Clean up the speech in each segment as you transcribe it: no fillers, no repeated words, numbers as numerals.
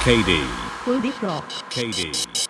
KD. Kuldeep Rock. KD.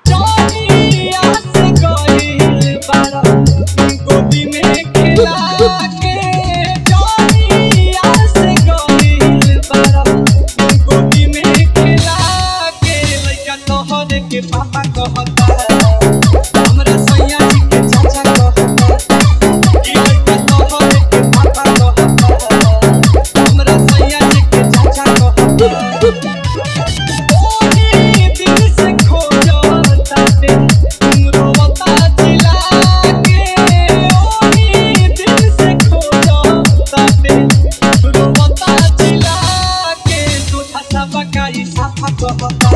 पापा कहता हमरा सैया जी के चाचा कहता कि लइका तोहरे के पापा कहता हमरा सैया जी के चाचा कहता ओही दिल से खोजता ते रोता जिला के ओही दिल से खोजता ते रोता जिला के तू था बकाई साफा कहता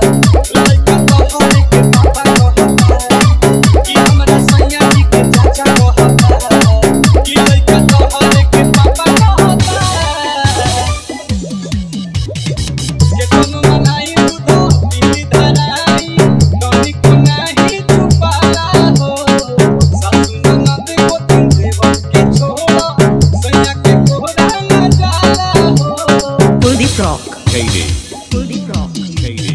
Kuldeep Rock. KD. Kuldeep Rock. KD.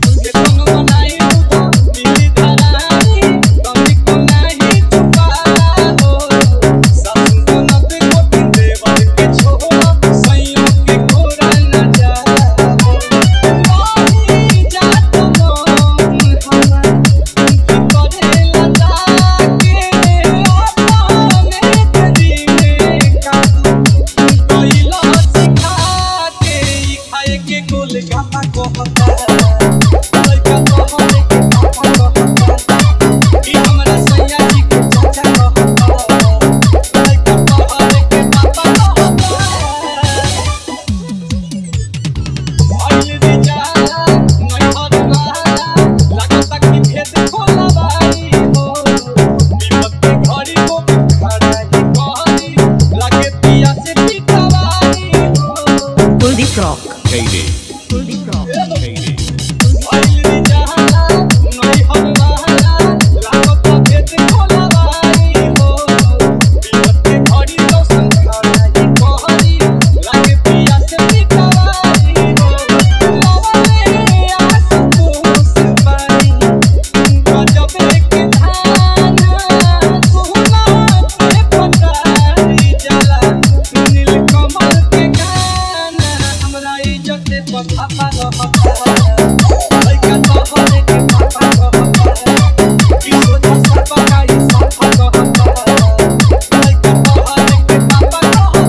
Golgappa कहता लइका तोहरे के पापा कहता कि हमरा सैया जी के चाचा कहता लइका तोहरे के पापा कहता आइल दी जाला मैं हरवाला लगता कि भेद खोला बाई हो विपत के घड़ी को खड़ा ही कहरी लागे पिया से पिटवाई हो Kuldeep Rock. KD. Kuldeep Rock. KD. आइल दी जाला मैं हरवाला लगता भेद खोला बाई हो विपत के घड़ी को खड़ा ही कहरी लागे पिया से पिटवाई हो लवले आस पूस बाई गजब के धान सुना पे पटारी जाला नीलकमल के गाना हमरा इज्जत पे पापा रहता लइका तोहरे के पापा कहता कि सोचा सब काई साफा कहता लइका तोहरे के पापा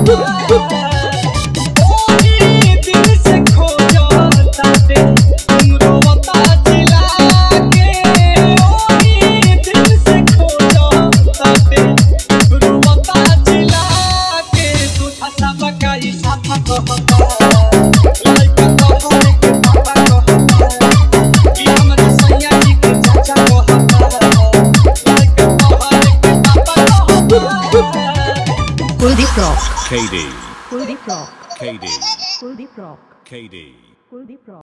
कहता ओही दिल से खोजता ते रोता जिला के ओही दिल से खोजता ते रोता जिला के तू था बकाई साफा कहता लइका तोहरे के पापा कहता कि हमरा सैया जी के चाचा कहता लइका तोहरे के पापा कहता Kuldeep Rock. KD. Kuldeep Rock. KD. Kuldeep Rock. KD. Kuldeep Rock.